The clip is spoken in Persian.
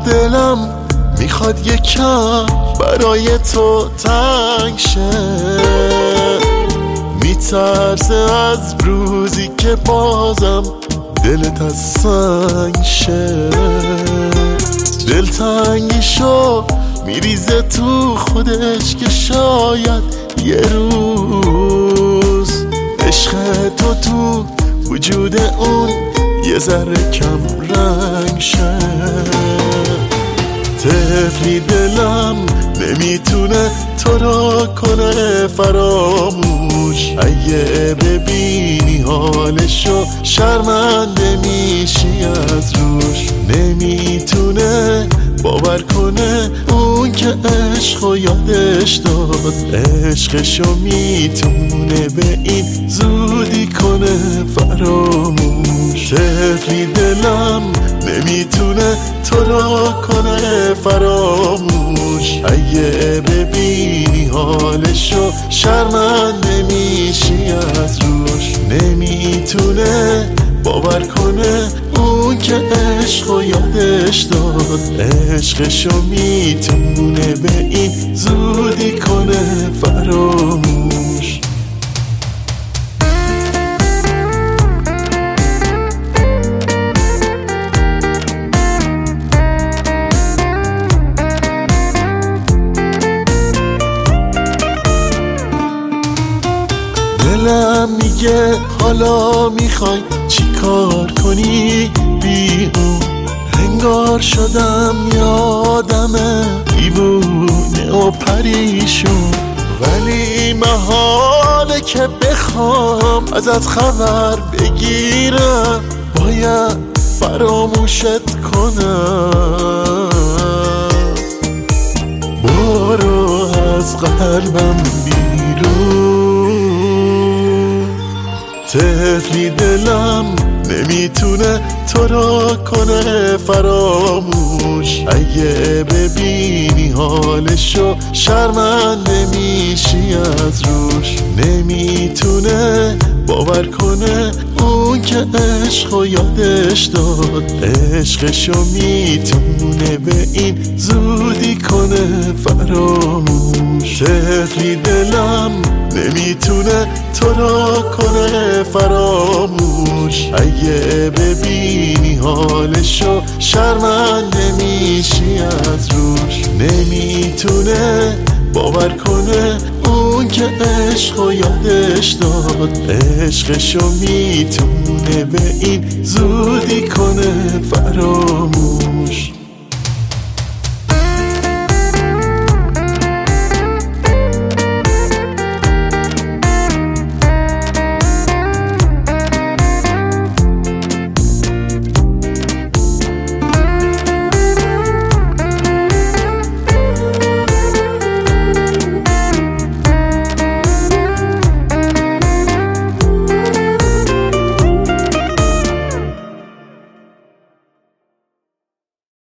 دلم میخواد یکم برای تو تنگ شه، میترسه از روزی که بازم دلت از سنگ شه. دلتنگیشو میریزه تو خودش که شاید یه روز عشق تو وجود اون یه ذره کم رنگ شه. طفلی دلم نمیتونه تو را کنه فراموش، اگه ببینی حالشو شرمنده میشی از روش. نمیتونه باور کنه اون که عشقو یادش داد، عشقشو میتونه به این زودی کنه فراموش. طفلی دلم نمیتونه تو را کنه فراموش، اگه ببینی حالشو شرمنده میشی از روش. نمیتونه باور کنه اون که عشقو یادش داد، عشقشو میتونه به این زودی کنه فراموش. دلم میگه حالا میخوای چی کار کنی بی اون، انگار شدم یادم دیوونه و پریشون. ولی محاله که بخوام ازت خبر بگیرم، باید فراموشت کنم. برو از قلبم بیرون. طفلی دلم نمیتونه تو را کنه فراموش، اگه ببینی حالشو شرمنده میشی از روش. نمیتونه باور کنه اون که عشقو یادش داد، عشقشو میتونه به این زودی کنه فراموش. طفلی دلم نمیتونه تو را کنه فراموش، اگه ببینی حالشو شرمنده میشی از روش. نمیتونه باور کنه اون که عشقو یادش داد، عشقشو میتونه به این زودی کنه فراموش.